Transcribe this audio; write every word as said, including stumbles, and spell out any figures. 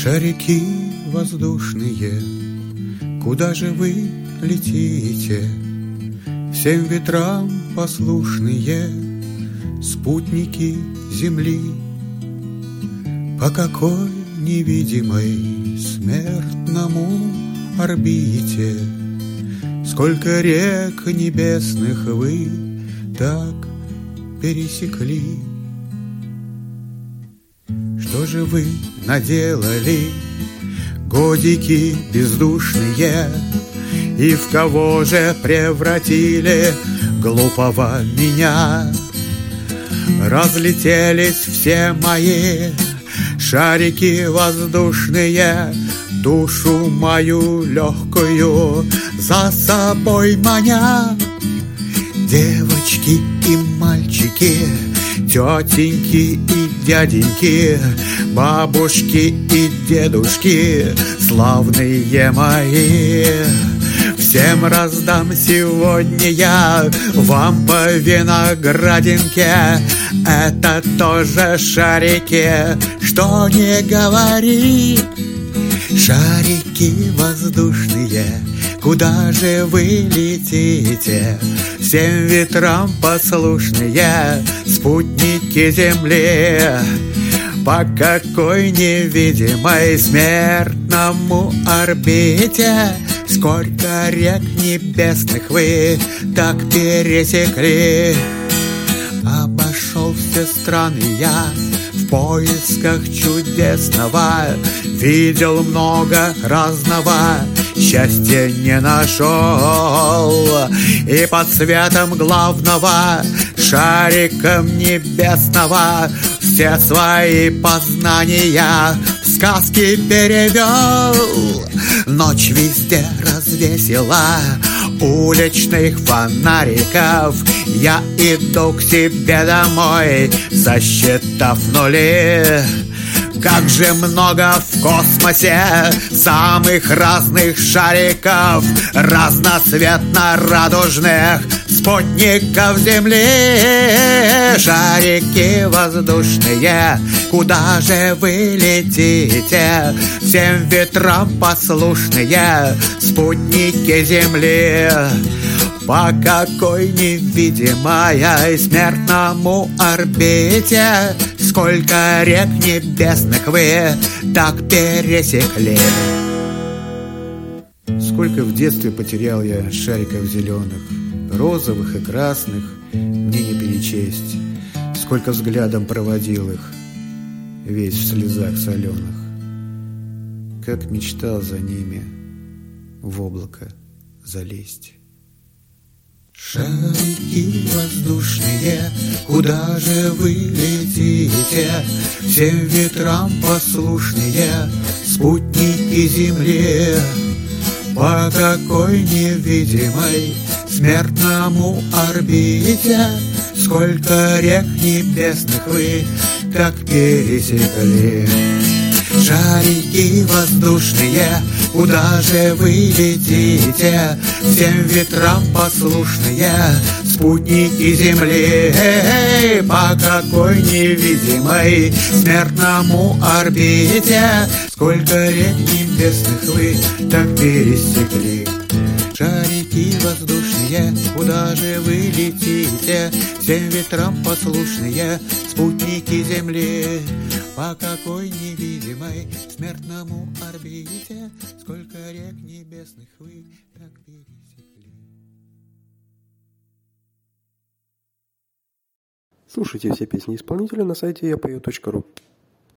Шарики воздушные, куда же вы летите? Всем ветрам послушные спутники Земли. По какой невидимой смертному орбите сколько рек небесных вы так пересекли? Что же вы наделали, годики бездушные, и в кого же превратили глупого меня? Разлетелись все мои шарики воздушные, душу мою легкую за собой маня. Девочки и мальчики, тетеньки и дяденьки, бабушки и дедушки, славные мои, всем раздам сегодня я вам по виноградинке. Это тоже шарики, что не говори. Шарики воздушные, куда же вы летите? Всем ветрам послушные спутники Земли. По какой невидимой смертному орбите сколько рек небесных вы так пересекли? Обошел все страны я в поисках чудесного, видел много разного, счастья не нашел. И под светом главного шариком небесного все свои познания в сказки перевел. Ночь везде развесила уличных фонариков, я иду к себе домой, засчитав нули. Как же много в космосе самых разных шариков, разноцветно-радужных спутников Земли. Шарики воздушные, куда же вы летите? Всем ветрам послушные спутники Земли. По какой невидимой смертному орбите сколько рек небесных вы так пересекли? Сколько в детстве потерял я шариков зеленых, розовых и красных, мне не перечесть. Сколько взглядом проводил их, весь в слезах соленых. Как мечтал за ними в облако залезть. Шарики воздушные, куда же вы летите? Всем ветрам послушные спутники Земли. По какой невидимой смертному орбите сколько рек небесных вы так пересекли? Шарики воздушные, куда же вы летите? Всем ветрам послушные спутники Земли. По какой невидимой смертному орбите сколько рек небесных вы так пересекли? Шарики воздушные, куда же вы летите? Всем ветрам послушные спутники Земли. По какой невидимой смертному орбите сколько рек небесных вы так пересекли? Слушайте все песни исполнителя на сайте я пою точка ру.